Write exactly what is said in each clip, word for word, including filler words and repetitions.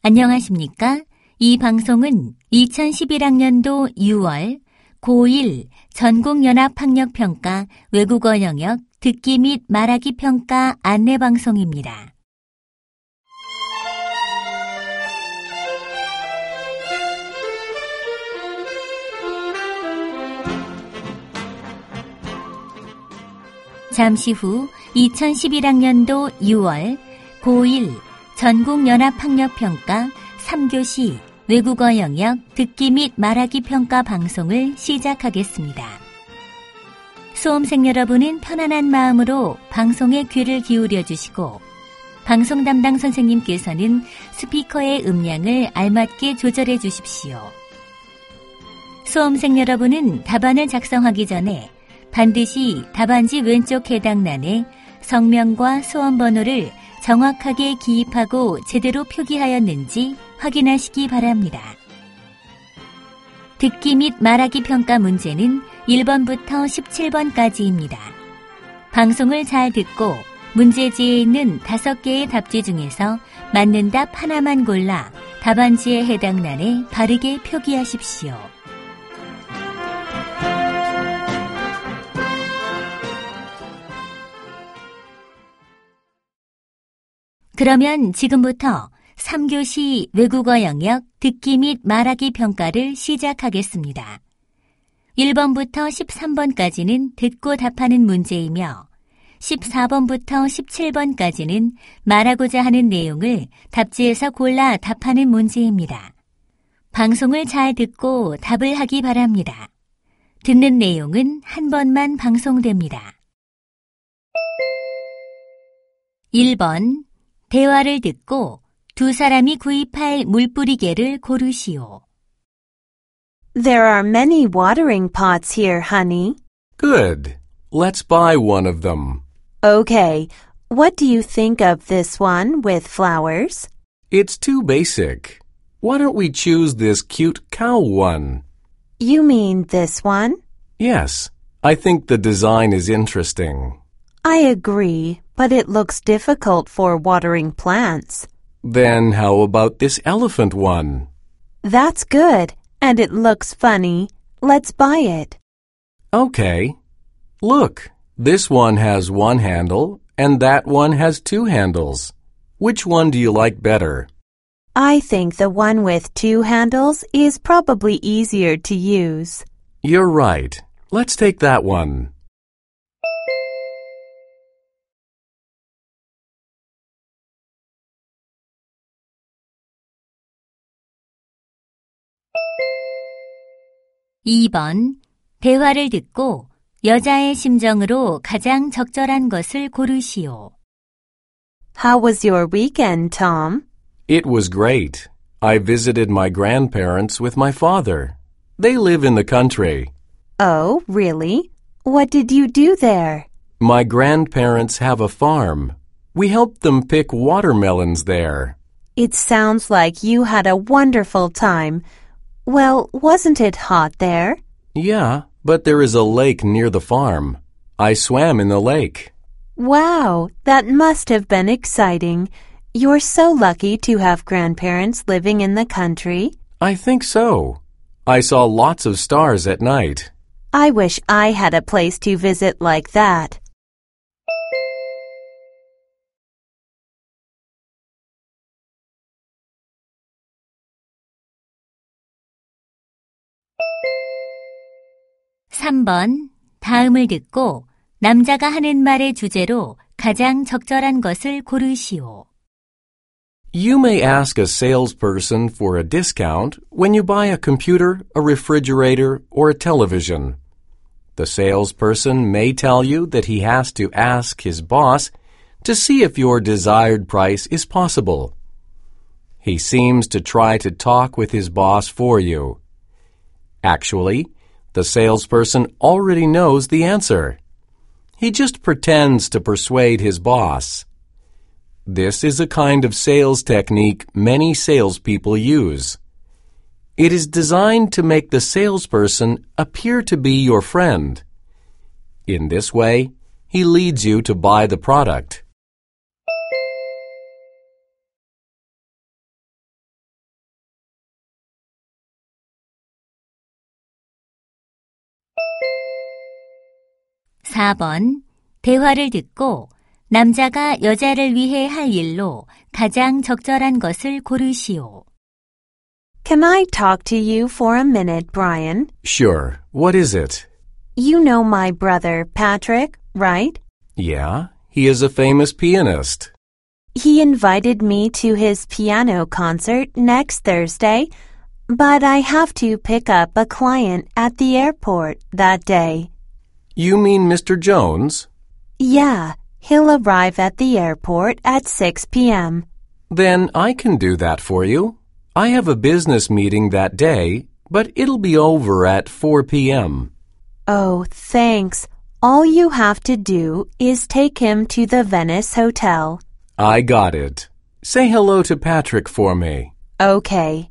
안녕하십니까? 이 방송은 이천십일 학년도 유월 고일 전국연합학력평가 외국어 영역 듣기 및 말하기 평가 안내 방송입니다. 잠시 후 이천십일 학년도 유월 고일 전국연합학력평가 삼 교시 외국어 영역 듣기 및 말하기 평가 방송을 시작하겠습니다. 수험생 여러분은 편안한 마음으로 방송에 귀를 기울여 주시고 방송 담당 선생님께서는 스피커의 음량을 알맞게 조절해 주십시오. 수험생 여러분은 답안을 작성하기 전에 반드시 답안지 왼쪽 해당란에 성명과 수험번호를 정확하게 기입하고 제대로 표기하였는지 확인하시기 바랍니다. 듣기 및 말하기 평가 문제는 일 번부터 십칠 번까지입니다. 방송을 잘 듣고 문제지에 있는 다섯 개의 답지 중에서 맞는 답 하나만 골라 답안지에 해당란에 바르게 표기하십시오. 그러면 지금부터 삼 교시 외국어 영역 듣기 및 말하기 평가를 시작하겠습니다. 일 번부터 십삼 번까지는 듣고 답하는 문제이며 십사 번부터 십칠 번까지는 말하고자 하는 내용을 답지에서 골라 답하는 문제입니다. 방송을 잘 듣고 답을 하기 바랍니다. 듣는 내용은 한 번만 방송됩니다. 일 번 대화를 듣고 두 사람이 구입할 물뿌리개를 고르시오. There are many watering pots here, honey. Good. Let's buy one of them. Okay. What do you think of this one with flowers? It's too basic. Why don't we choose this cute cow one? You mean this one? Yes. I think the design is interesting. I agree, but it looks difficult for watering plants. Then how about this elephant one? That's good, and it looks funny. Let's buy it. Okay. Look, this one has one handle, and that one has two handles. Which one do you like better? I think the one with two handles is probably easier to use. You're right. Let's take that one. 이 번 대화를 듣고 여자의 심정으로 가장 적절한 것을 고르시오. How was your weekend, Tom? It was great. I visited my grandparents with my father. They live in the country. Oh, really? What did you do there? My grandparents have a farm. We helped them pick watermelons there. It sounds like you had a wonderful time. Well, wasn't it hot there? Yeah, but there is a lake near the farm. I swam in the lake. Wow, that must have been exciting. You're so lucky to have grandparents living in the country. I think so. I saw lots of stars at night. I wish I had a place to visit like that. 삼 번 다음을 듣고 남자가 하는 말의 주제로 가장 적절한 것을 고르시오. You may ask a salesperson for a discount when you buy a computer, a refrigerator, or a television. The salesperson may tell you that he has to ask his boss to see if your desired price is possible. He seems to try to talk with his boss for you. Actually, the salesperson already knows the answer. He just pretends to persuade his boss. This is a kind of sales technique many salespeople use. It is designed to make the salesperson appear to be your friend. In this way, he leads you to buy the product. 사 번. 대화를 듣고 남자가 여자를 위해 할 일로 가장 적절한 것을 고르시오. Can I talk to you for a minute, Brian? Sure. What is it? You know my brother, Patrick, right? Yeah, he is a famous pianist. He invited me to his piano concert next Thursday, but I have to pick up a client at the airport that day. You mean Mister Jones? Yeah, he'll arrive at the airport at six p.m. Then I can do that for you. I have a business meeting that day, but it'll be over at four p.m. Oh, thanks. All you have to do is take him to the Venice Hotel. I got it. Say hello to Patrick for me. Okay.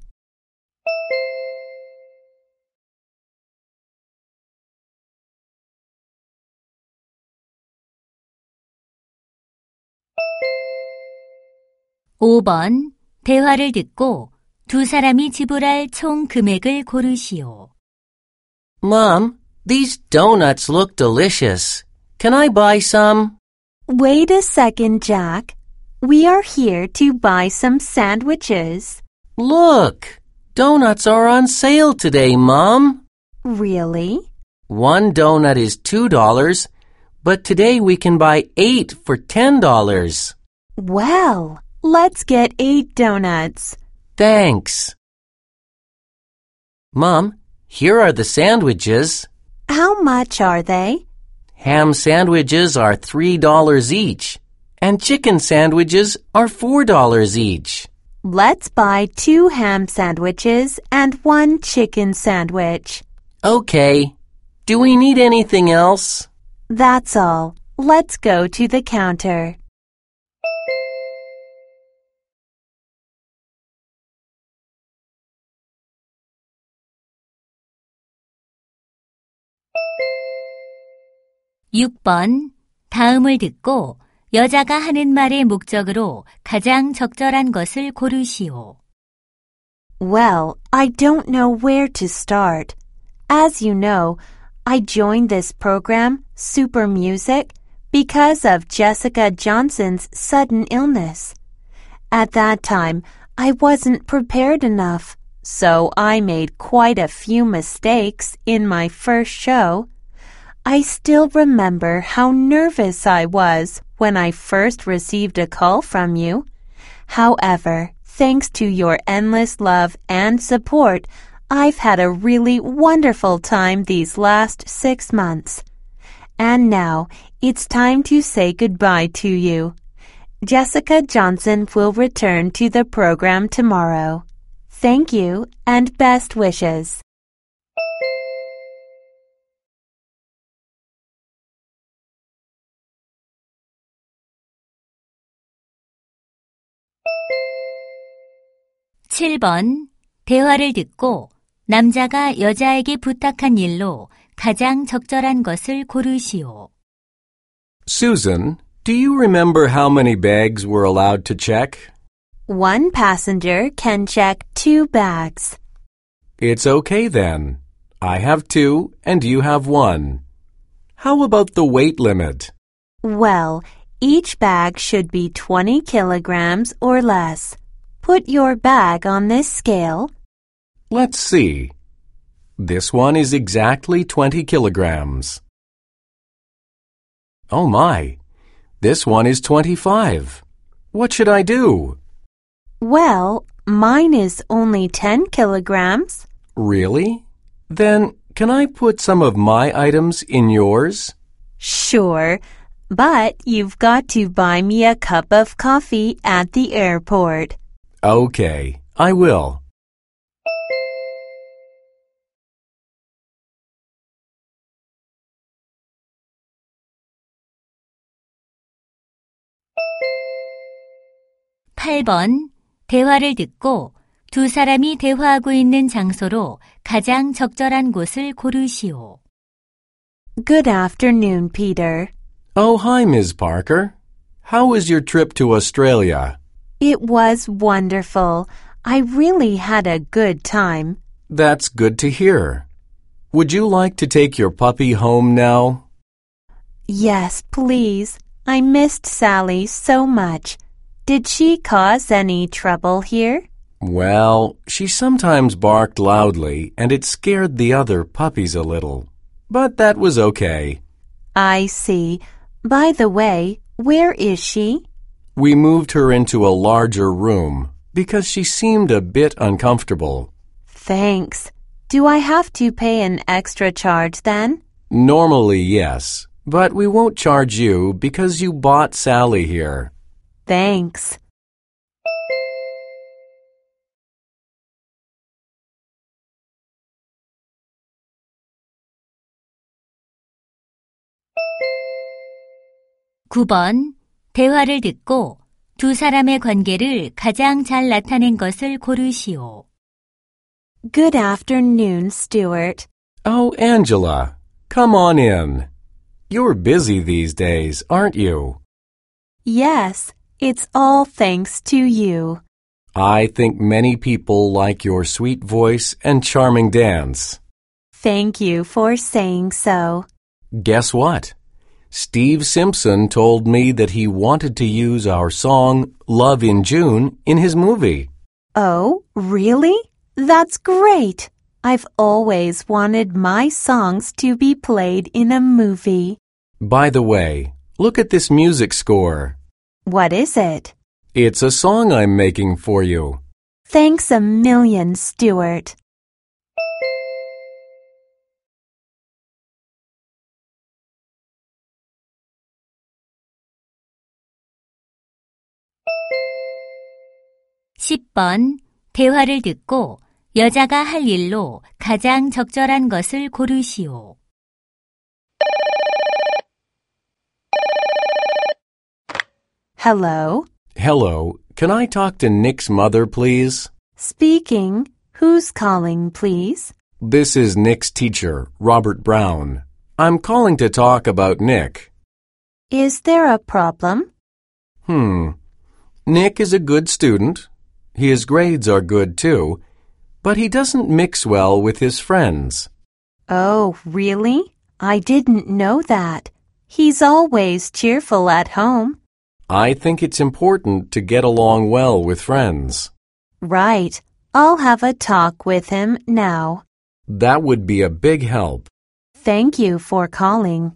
오 번. 대화를 듣고 두 사람이 지불할 총 금액을 고르시오. Mom, these donuts look delicious. Can I buy some? Wait a second, Jack. We are here to buy some sandwiches. Look, donuts are on sale today, Mom. Really? One donut is two dollars, but today we can buy eight for ten dollars. Well, let's get eight donuts. Thanks. Mom, here are the sandwiches. How much are they? Ham sandwiches are three dollars each, and chicken sandwiches are four dollars each. Let's buy two ham sandwiches and one chicken sandwich. Okay. Do we need anything else? That's all. Let's go to the counter. 육 번. 다음을 듣고 여자가 하는 말의 목적으로 가장 적절한 것을 고르시오. Well, I don't know where to start. As you know, I joined this program, Super Music, because of Jessica Johnson's sudden illness. At that time, I wasn't prepared enough, so I made quite a few mistakes in my first show. I still remember how nervous I was when I first received a call from you. However, thanks to your endless love and support, I've had a really wonderful time these last six months. And now, it's time to say goodbye to you. Jessica Johnson will return to the program tomorrow. Thank you and best wishes. 칠 번. 대화를 듣고 남자가 여자에게 부탁한 일로 가장 적절한 것을 고르시오. Susan, do you remember how many bags we're allowed to check? One passenger can check two bags. It's okay then. I have two and you have one. How about the weight limit? Well, each bag should be twenty kilograms or less. Put your bag on this scale. Let's see. This one is exactly twenty kilograms. Oh my, this one is twenty-five. What should I do? Well, mine is only ten kilograms. Really? Then can I put some of my items in yours? Sure, but you've got to buy me a cup of coffee at the airport. Okay, I will. 팔 번. 대화를 듣고 두 사람이 대화하고 있는 장소로 가장 적절한 곳을 고르시오. Good afternoon, Peter. Oh, hi, Miz Parker. How was your trip to Australia? It was wonderful. I really had a good time. That's good to hear. Would you like to take your puppy home now? Yes, please. I missed Sally so much. Did she cause any trouble here? Well, she sometimes barked loudly, and it scared the other puppies a little. But that was okay. I see. By the way, where is she? We moved her into a larger room because she seemed a bit uncomfortable. Thanks. Do I have to pay an extra charge then? Normally, yes, but we won't charge you because you bought Sally here. Thanks. 구 번. 대화를 듣고 두 사람의 관계를 가장 잘 나타낸 것을 고르시오. Good afternoon, Stuart. Oh, Angela, come on in. You're busy these days, aren't you? Yes, it's all thanks to you. I think many people like your sweet voice and charming dance. Thank you for saying so. Guess what? Steve Simpson told me that he wanted to use our song, Love in June, in his movie. Oh, really? That's great. I've always wanted my songs to be played in a movie. By the way, look at this music score. What is it? It's a song I'm making for you. Thanks a million, Stuart. 십 번. 대화를 듣고 여자가 할 일로 가장 적절한 것을 고르시오. Hello? Hello, can I talk to Nick's mother, please? Speaking. Who's calling, please? This is Nick's teacher, Robert Brown. I'm calling to talk about Nick. Is there a problem? Hmm. Nick is a good student. His grades are good too, but he doesn't mix well with his friends. Oh, really? I didn't know that. He's always cheerful at home. I think it's important to get along well with friends. Right. I'll have a talk with him now. That would be a big help. Thank you for calling.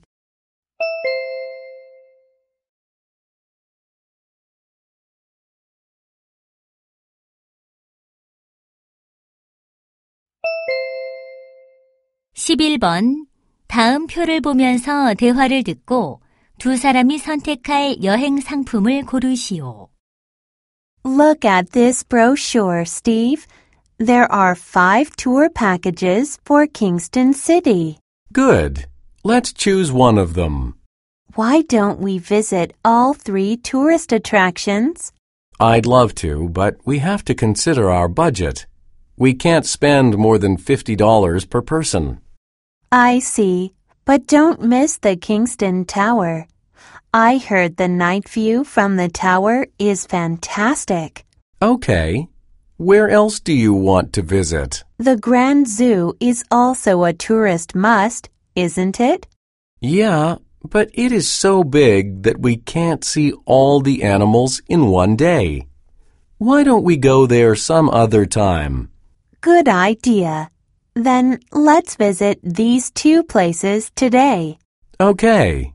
십일 번. 다음 표를 보면서 대화를 듣고 두 사람이 선택할 여행 상품을 고르시오. Look at this brochure, Steve. There are five tour packages for Kingston City. Good. Let's choose one of them. Why don't we visit all three tourist attractions? I'd love to, but we have to consider our budget. We can't spend more than fifty dollars per person. I see, but don't miss the Kingston Tower. I heard the night view from the tower is fantastic. Okay. Where else do you want to visit? The Grand Zoo is also a tourist must, isn't it? Yeah, but it is so big that we can't see all the animals in one day. Why don't we go there some other time? Good idea. Then let's visit these two places today. Okay.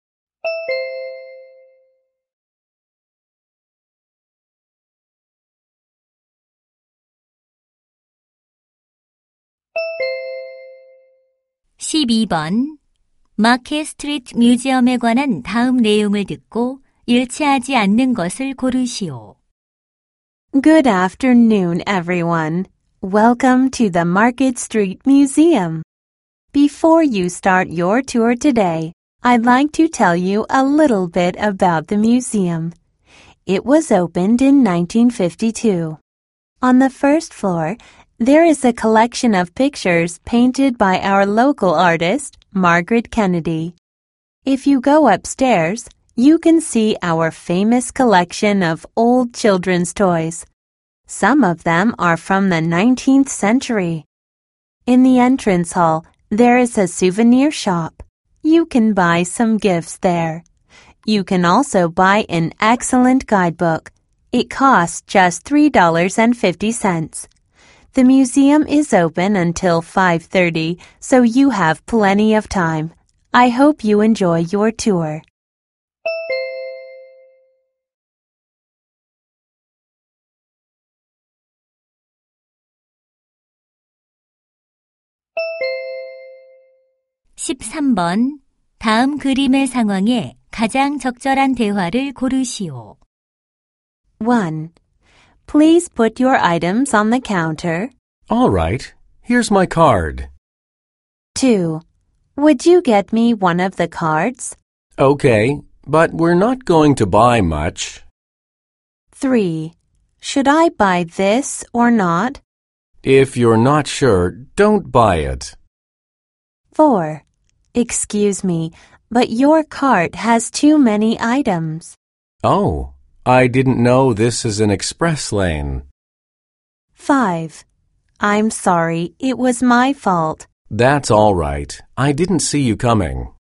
십이 번. 마켓 스트리트 뮤지엄에 관한 다음 내용을 듣고 일치하지 않는 것을 고르시오. Good afternoon, everyone. Welcome to the Market Street Museum. Before you start your tour today, I'd like to tell you a little bit about the museum. It was opened in nineteen fifty-two. On the first floor, there is a collection of pictures painted by our local artist, Margaret Kennedy. If you go upstairs, you can see our famous collection of old children's toys. Some of them are from the nineteenth century. In the entrance hall, there is a souvenir shop. You can buy some gifts there. You can also buy an excellent guidebook. It costs just three dollars and fifty cents. The museum is open until five thirty, so you have plenty of time. I hope you enjoy your tour. 십삼 번. 다음 그림의 상황에 가장 적절한 대화를 고르시오. one. Please put your items on the counter. All right. Here's my card. two. Would you get me one of the cards? Okay, but we're not going to buy much. three. Should I buy this or not? If you're not sure, don't buy it. four. Excuse me, but your cart has too many items. Oh, I didn't know this is an express lane. five. I'm sorry, it was my fault. That's all right. I didn't see you coming.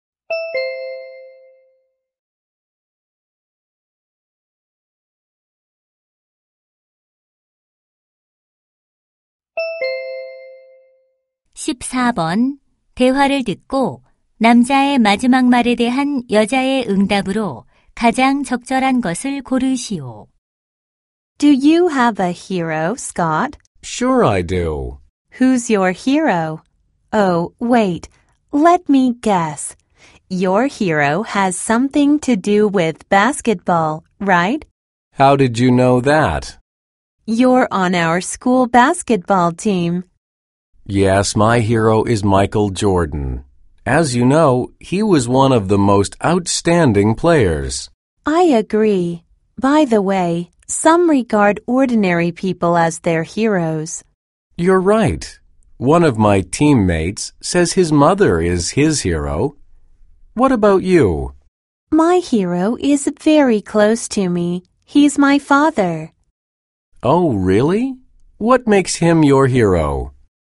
십사 번. 대화를 듣고 남자의 마지막 말에 대한 여자의 응답으로 가장 적절한 것을 고르시오. Do you have a hero, Scott? Sure I do. Who's your hero? Oh, wait. Let me guess. Your hero has something to do with basketball, right? How did you know that? You're on our school basketball team. Yes, my hero is Michael Jordan. As you know, he was one of the most outstanding players. I agree. By the way, some regard ordinary people as their heroes. You're right. One of my teammates says his mother is his hero. What about you? My hero is very close to me. He's my father. Oh, really? What makes him your hero?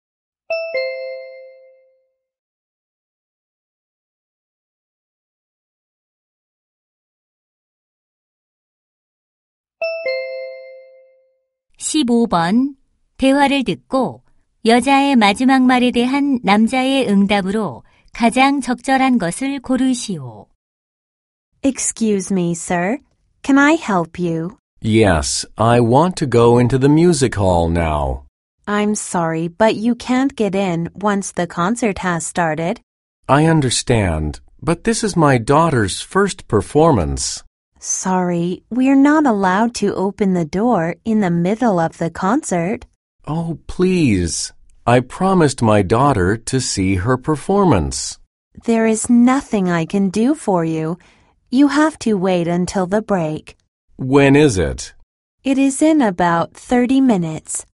십오 번. 대화를 듣고 여자의 마지막 말에 대한 남자의 응답으로 가장 적절한 것을 고르시오. Excuse me, sir. Can I help you? Yes, I want to go into the music hall now. I'm sorry, but you can't get in once the concert has started. I understand, but this is my daughter's first performance. Sorry, we're not allowed to open the door in the middle of the concert. Oh, please. I promised my daughter to see her performance. There is nothing I can do for you. You have to wait until the break. When is it? It is in about thirty minutes.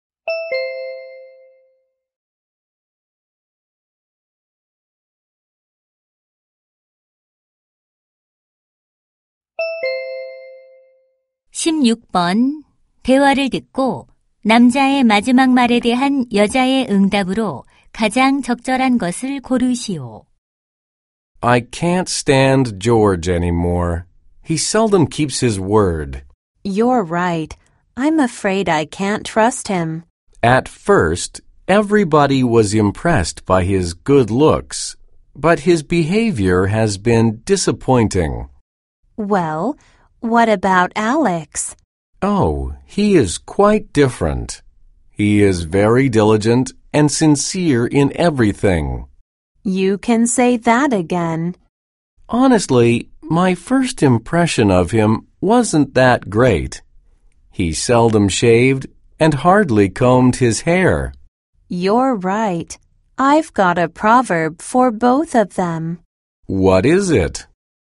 십육 번. 대화를 듣고 남자의 마지막 말에 대한 여자의 응답으로 가장 적절한 것을 고르시오. I can't stand George anymore. He seldom keeps his word. You're right. I'm afraid I can't trust him. At first, everybody was impressed by his good looks, but his behavior has been disappointing. Well, what about Alex? Oh, he is quite different. He is very diligent and sincere in everything. You can say that again. Honestly, my first impression of him wasn't that great. He seldom shaved and hardly combed his hair. You're right. I've got a proverb for both of them. What is it?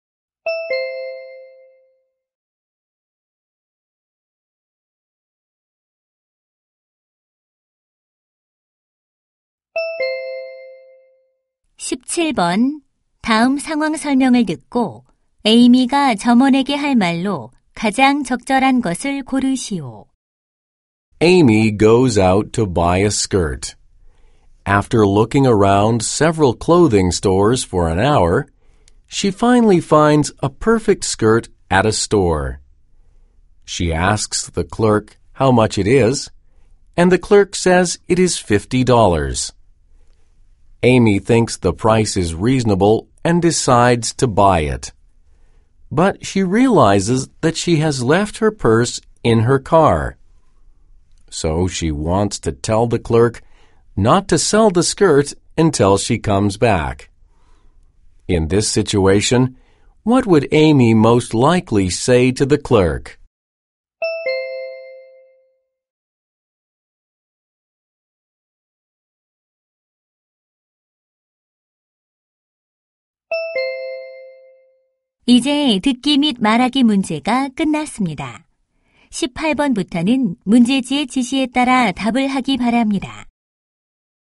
십칠 번. 다음 상황 설명을 듣고 에이미가 점원에게 할 말로 가장 적절한 것을 고르시오. Amy goes out to buy a skirt. After looking around several clothing stores for an hour, she finally finds a perfect skirt at a store. She asks the clerk how much it is, and the clerk says it is fifty dollars. Amy thinks the price is reasonable and decides to buy it. But she realizes that she has left her purse in her car. So she wants to tell the clerk not to sell the skirt until she comes back. In this situation, what would Amy most likely say to the clerk? 이제 듣기 및 말하기 문제가 끝났습니다. 십팔 번부터는 문제지의 지시에 따라 답을 하기 바랍니다.